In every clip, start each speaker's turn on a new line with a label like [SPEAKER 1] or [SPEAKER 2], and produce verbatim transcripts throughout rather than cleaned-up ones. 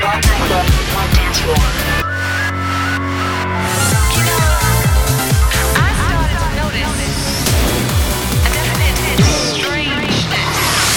[SPEAKER 1] one nightclub, one dance floor. You know, I started to notice a definite strangeness.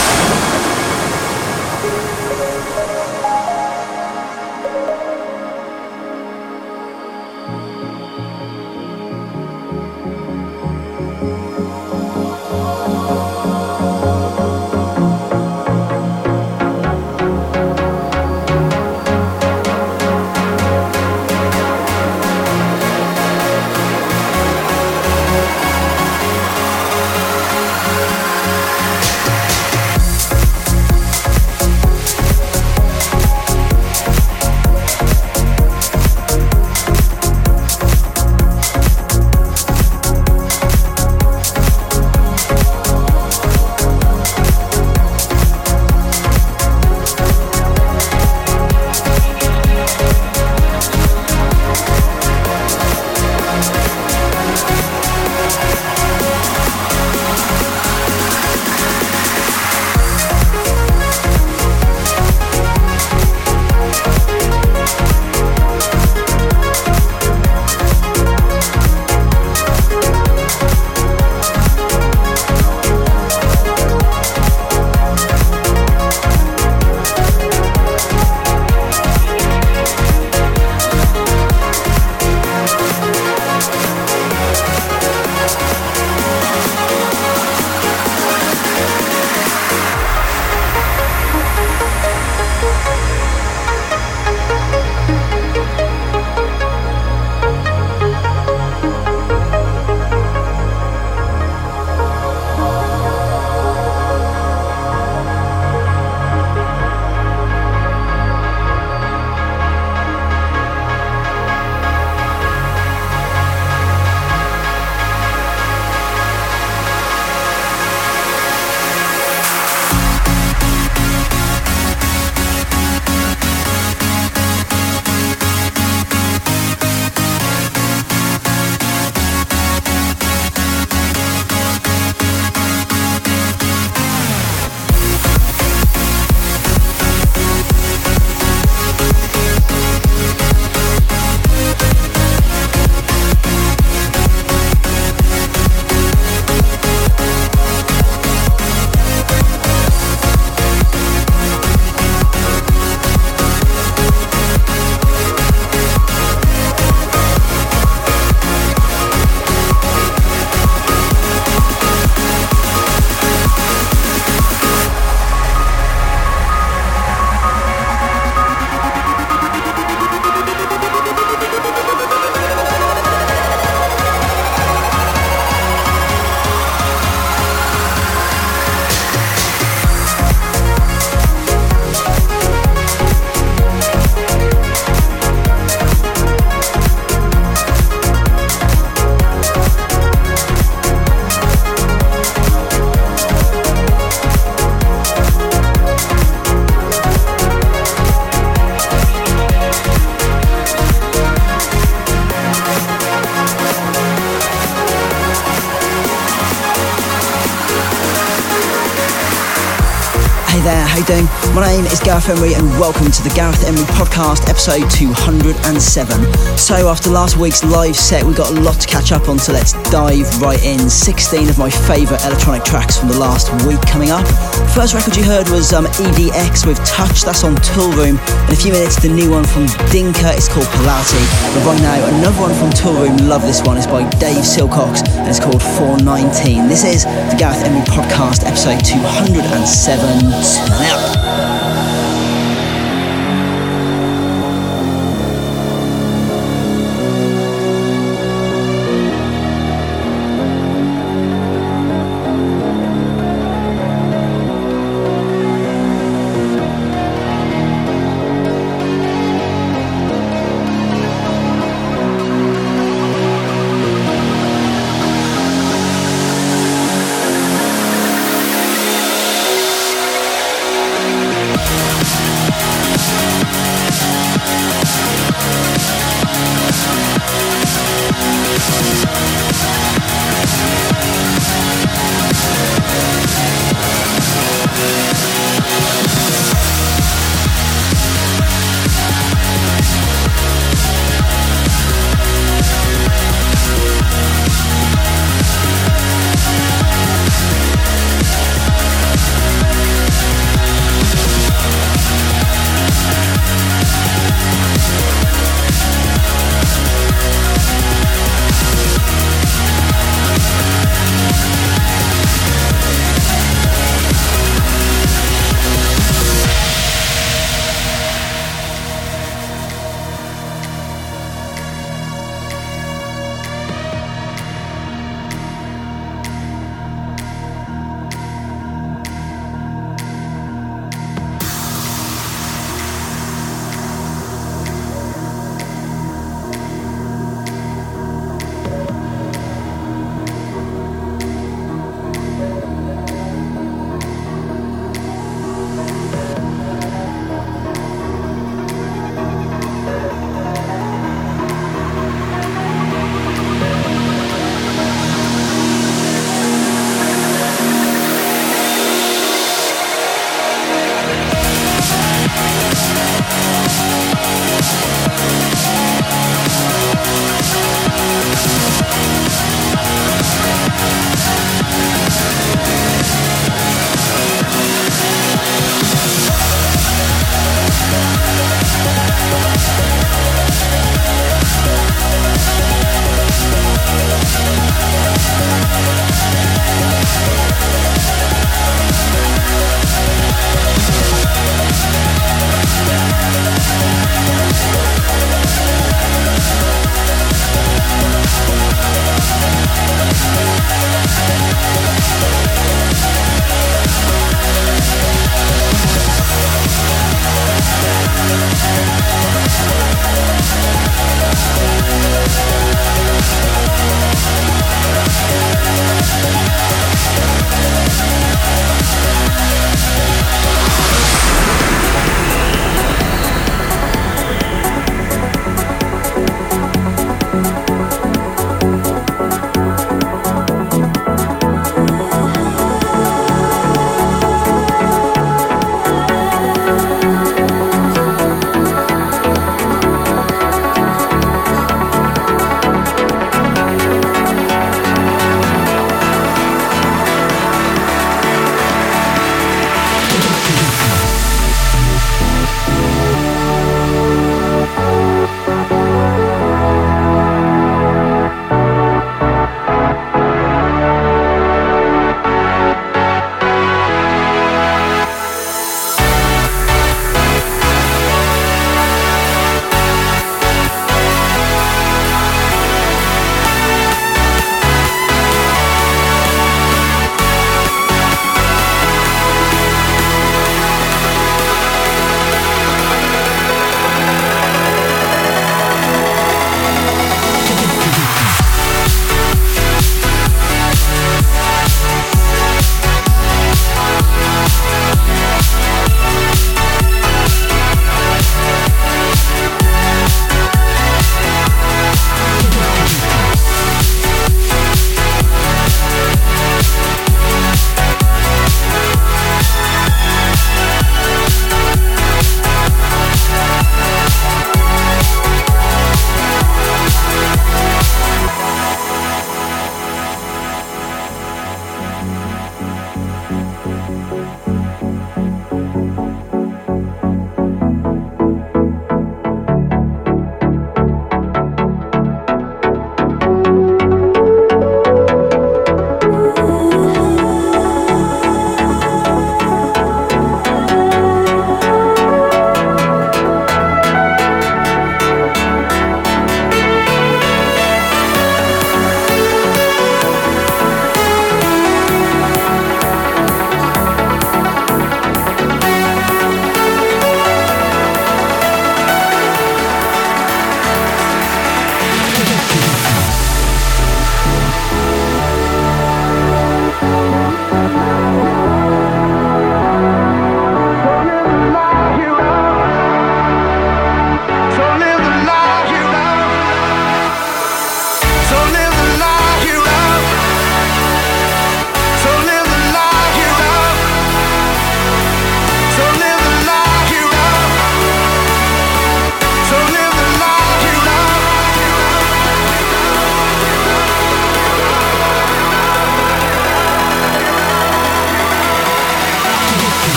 [SPEAKER 2] there, how you doing? My name is Gareth Emery and welcome to the Gareth Emery Podcast, episode two hundred seven. So after last week's live set, we've got a lot to catch up on, so let's dive right in. sixteen of my favourite electronic tracks from the last week coming up. First record you heard was um, E D X with Touch, that's on Toolroom. In a few minutes, the new one from Dinka, it's called Polarity. But right now, another one from Toolroom, love this one, it's by Dave Silcox and it's called four nineteen. This is the Gareth Emery Podcast, episode two hundred seven. Turn up.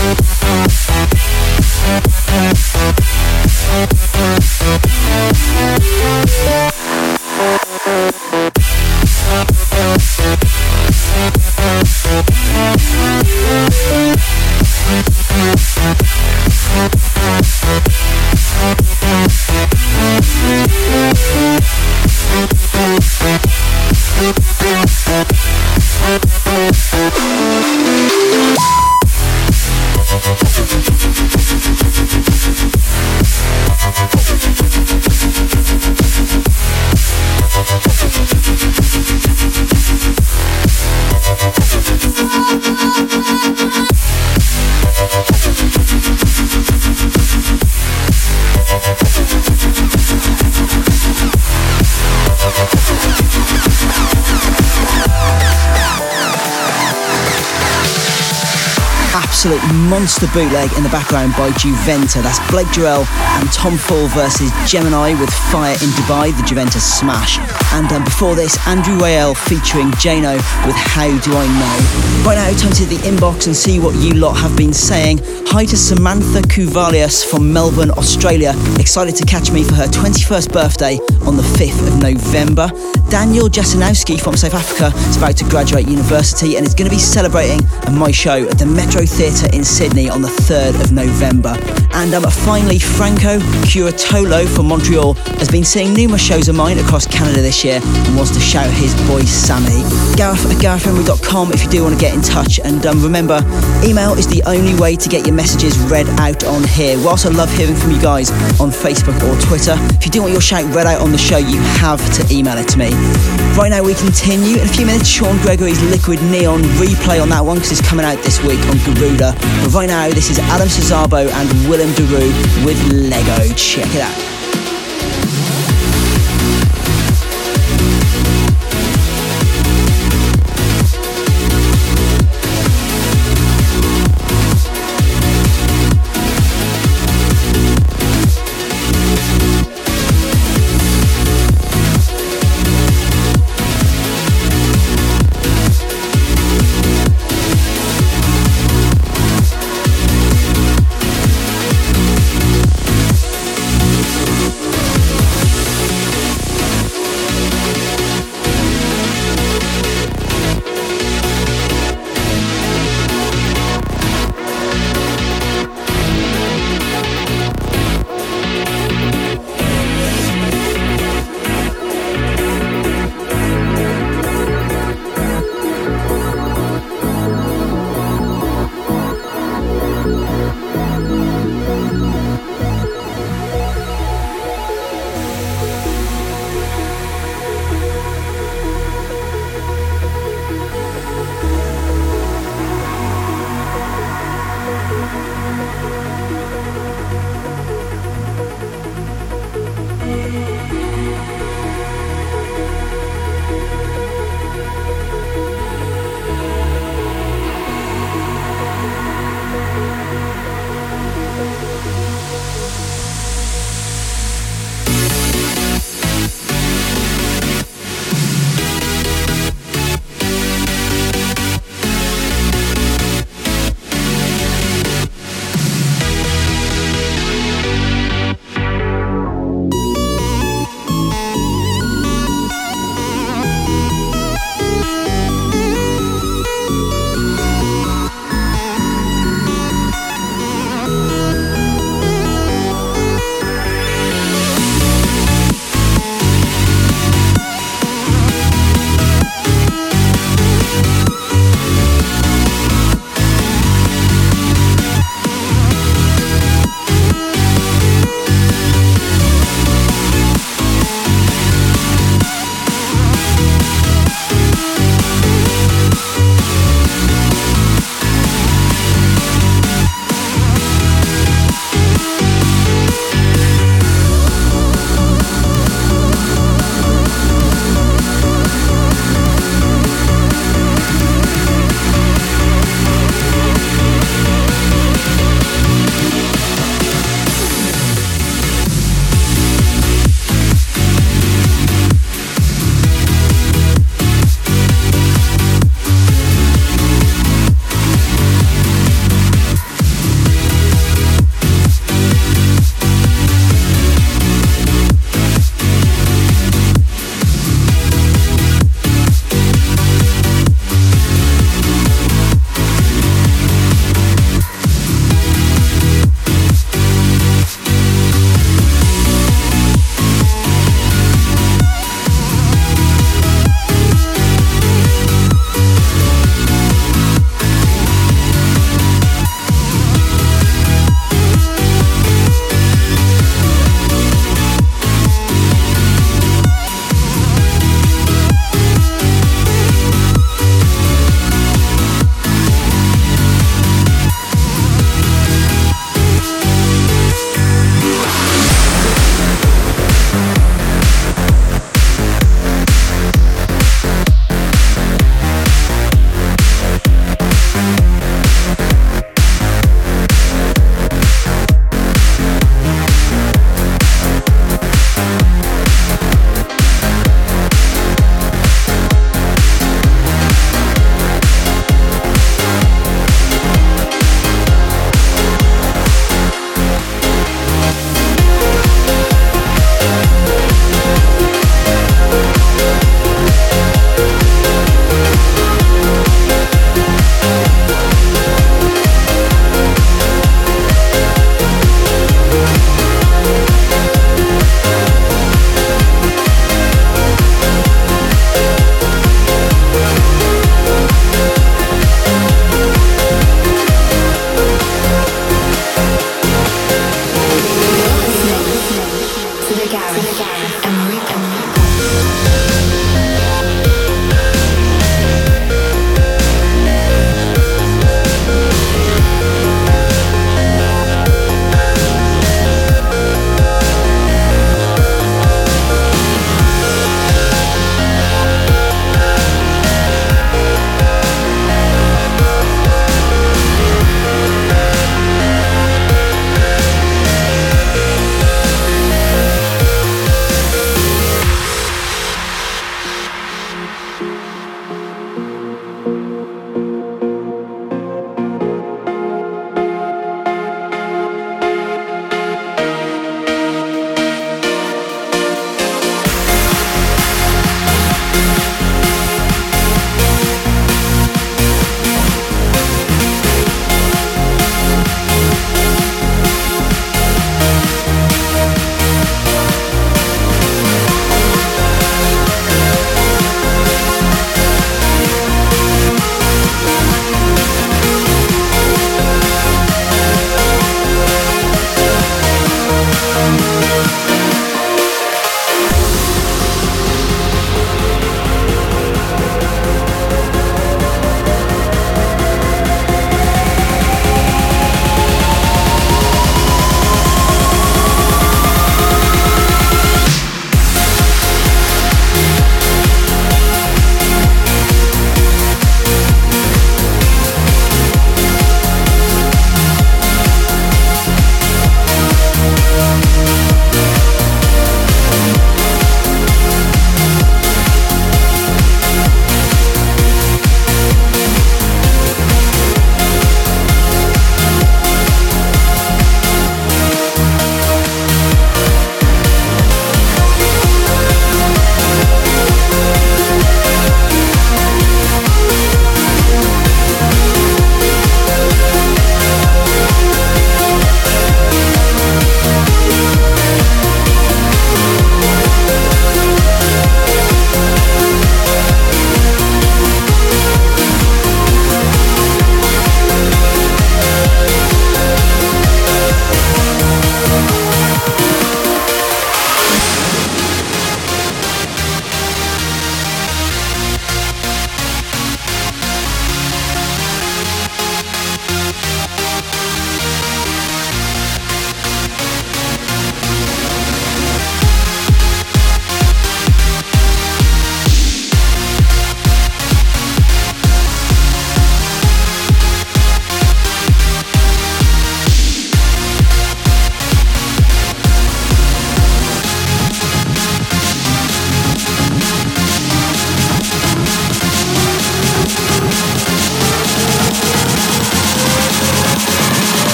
[SPEAKER 2] Absolute monster bootleg in the background by Juventa. That's Blake Jarrell and Tom Fall versus Gemini with Fire in Dubai, the Juventa smash. And um, before this, Andrew Rayel featuring Jano with How Do I Know. Right now, time to the inbox and see what you lot have been saying. Hi to Samantha Kuvalius from Melbourne, Australia. Excited to catch me for her twenty-first birthday on the fifth of November. Daniel Jasinowski from South Africa is about to graduate university and is going to be celebrating my show at the Metro Theatre in Sydney on the third of November. And um, finally, Franco Curatolo from Montreal has been seeing numerous shows of mine across Canada this year and wants to shout his boy Sammy. Gareth at gareth emery dot com if you do want to get in touch. And um, remember, email is the only way to get your messages read out on here. Whilst I love hearing from you guys on Facebook or Twitter, if you do want your shout read out on the show, you have to email it to me. Right now we continue. In a few minutes, Sean Gregory's Liquid Neon replay on that one because it's coming out this week on Garuda. But right now, this is Adam Cesarbo and Willem Daru with Lego. Check it out.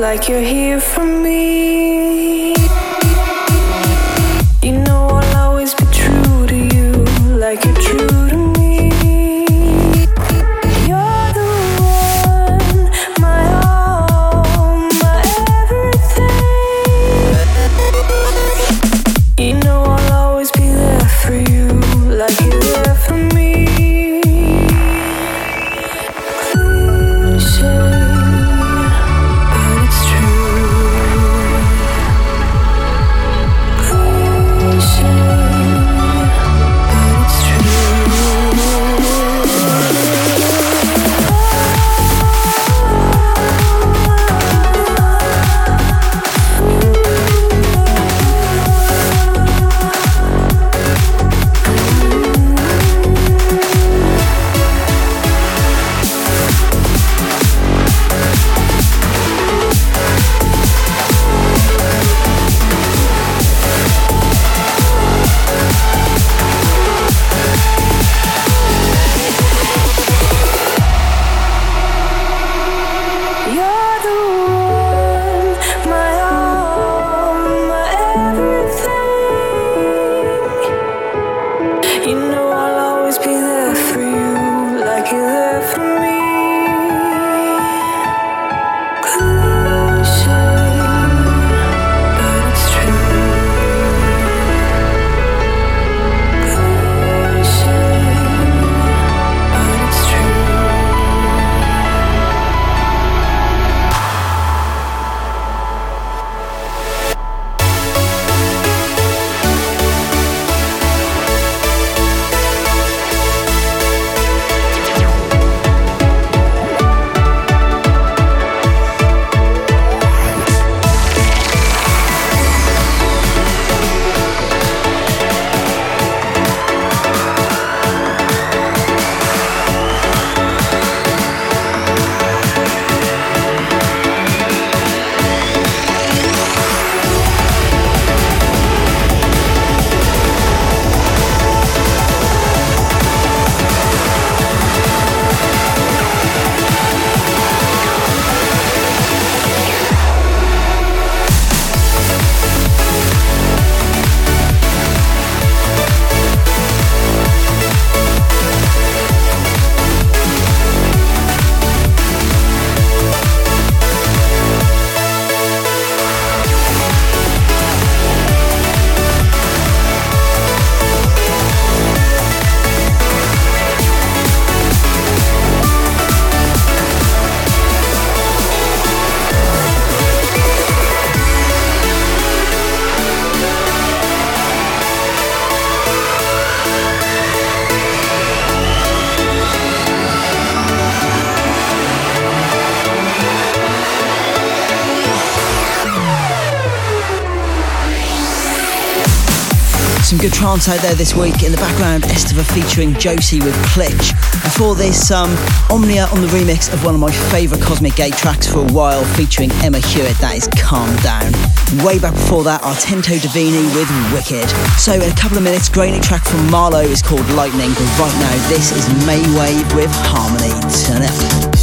[SPEAKER 3] like you're here for me. You know I'll always be true to you, like you're true to me. You're the one, my all, my everything. You know I'll always be there for you, like you're there for me.
[SPEAKER 2] Some good trance out there this week. In the background, Estiva featuring Josie with Klitsch. Before this, um, Omnia on the remix of one of my favourite Cosmic Gate tracks for a while, featuring Emma Hewitt. That is Calm Down. Way back before that, Artento Divini with Wicked. So in a couple of minutes, great new track from Marlowe is called Lightning. But right now, this is Maywave with Harmony. Turn it up.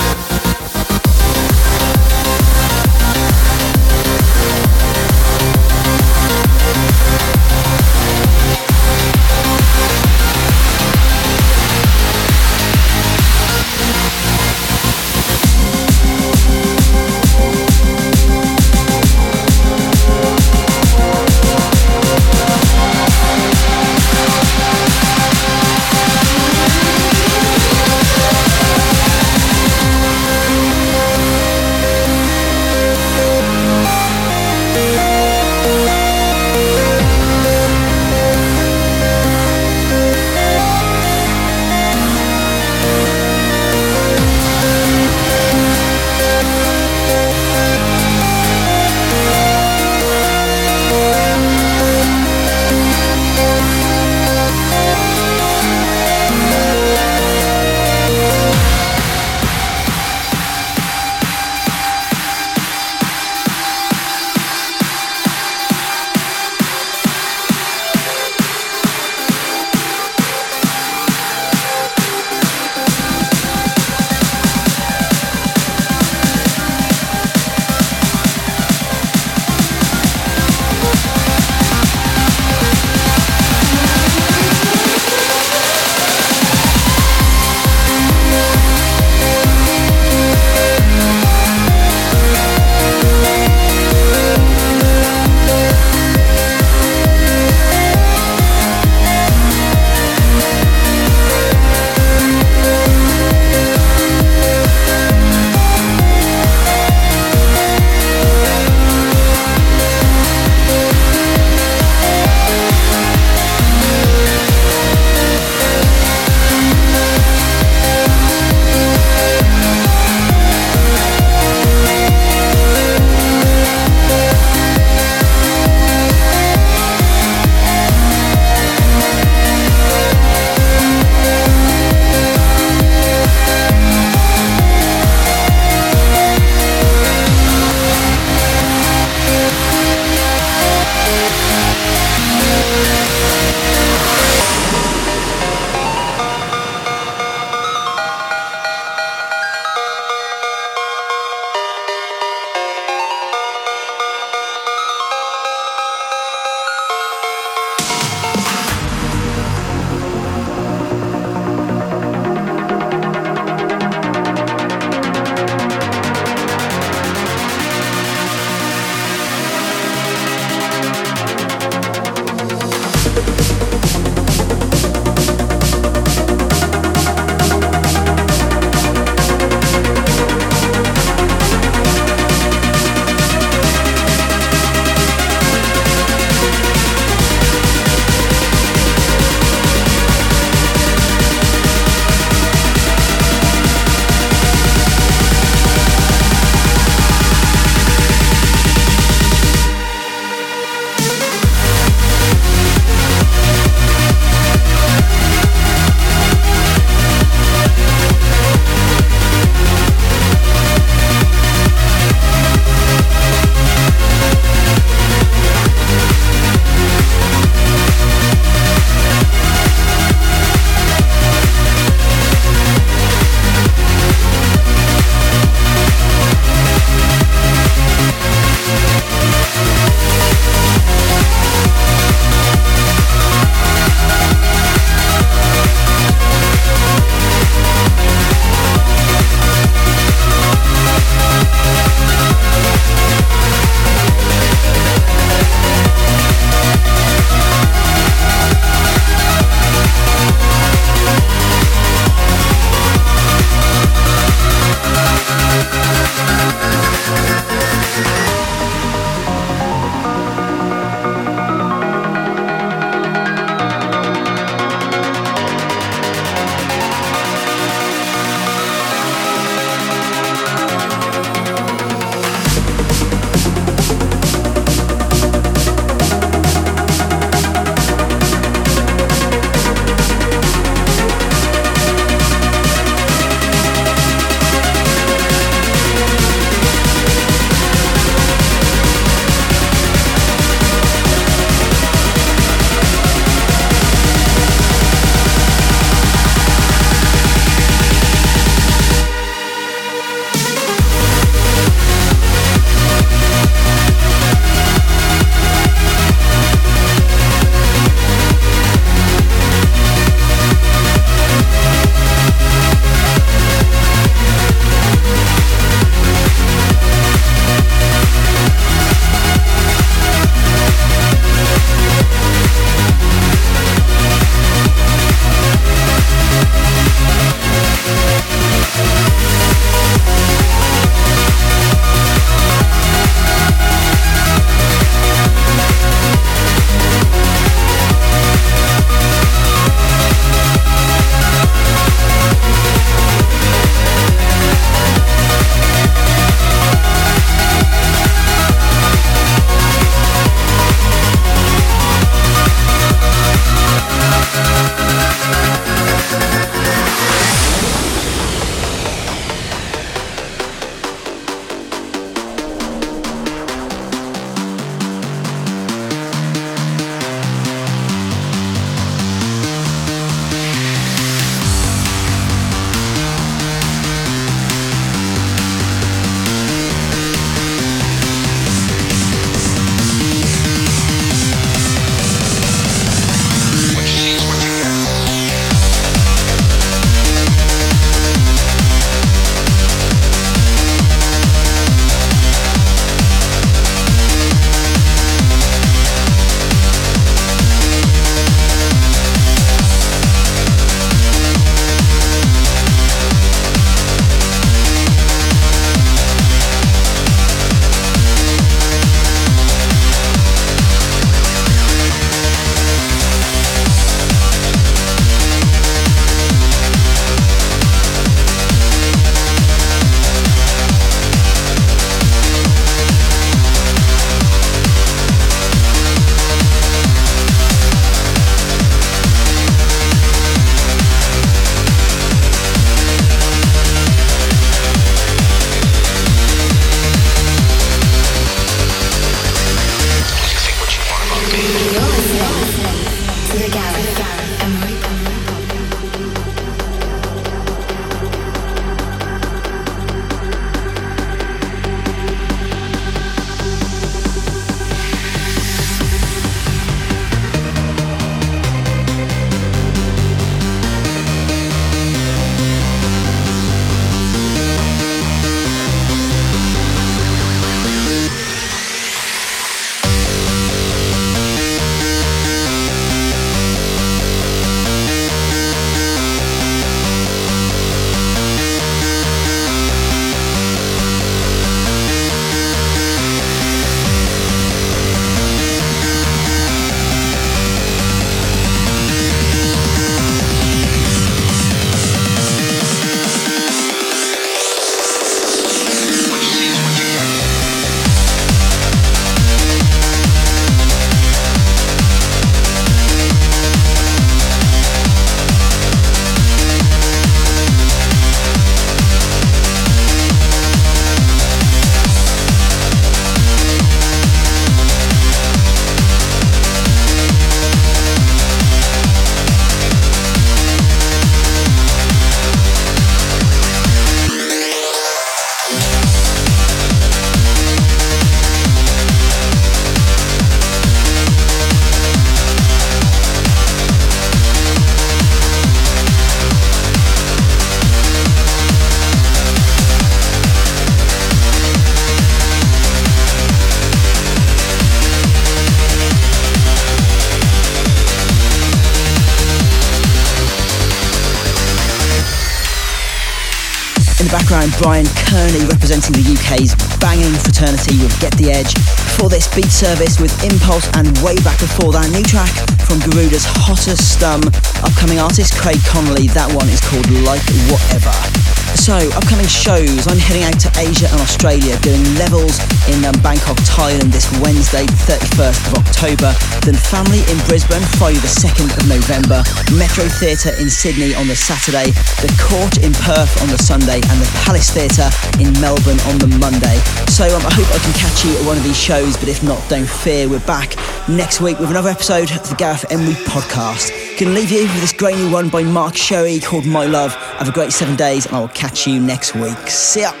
[SPEAKER 2] the background, Brian Kearney representing the U K's banging fraternity with Get the Edge. Before this, Beat Service with Impulse, and way back before that, new track from Garuda's Hottest Stum. Upcoming artist Craig Connolly, that one is called Like Whatever. So, upcoming shows, I'm heading out to Asia and Australia, doing Levels in um, Bangkok, Thailand this Wednesday, thirty-first of October, then Family in Brisbane, Friday the second of November, Metro Theatre in Sydney on the Saturday, The Court in Perth on the Sunday, and the Palace Theatre in Melbourne on the Monday. So um, I hope I can catch you at one of these shows, but if not, don't fear, we're back next week with another episode of the Gareth Emery Podcast. Can leave you with this great new one by Mark Sherry called My Love. Have a great seven days, and I will catch you next week. See ya.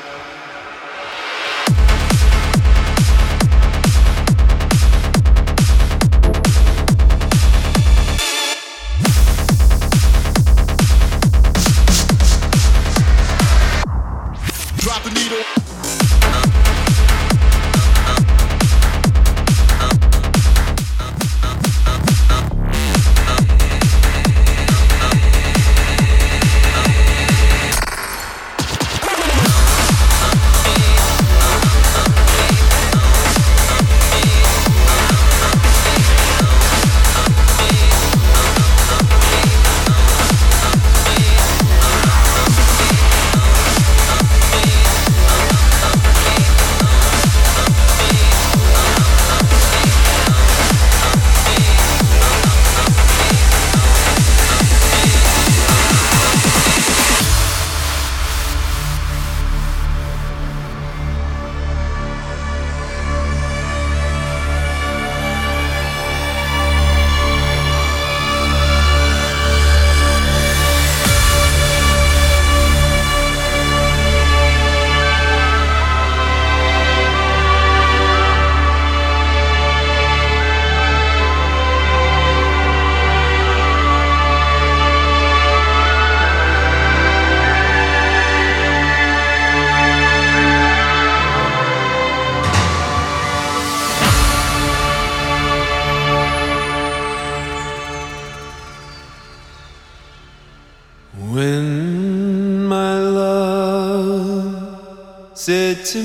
[SPEAKER 4] Drop a needle.
[SPEAKER 5] When my love said to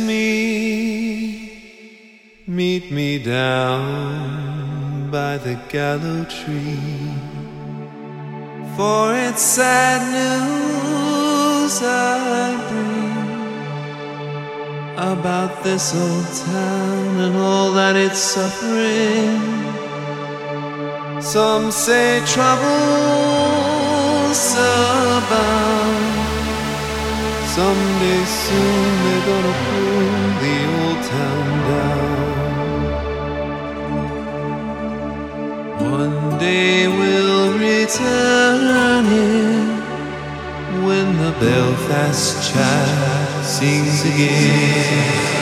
[SPEAKER 5] me, meet me down by the gallows tree, for it's sad news I bring about this old town and all that it's suffering. Some say troubles abound. Someday soon they're gonna pull the old town down. One day we'll return here when the Belfast child sings again.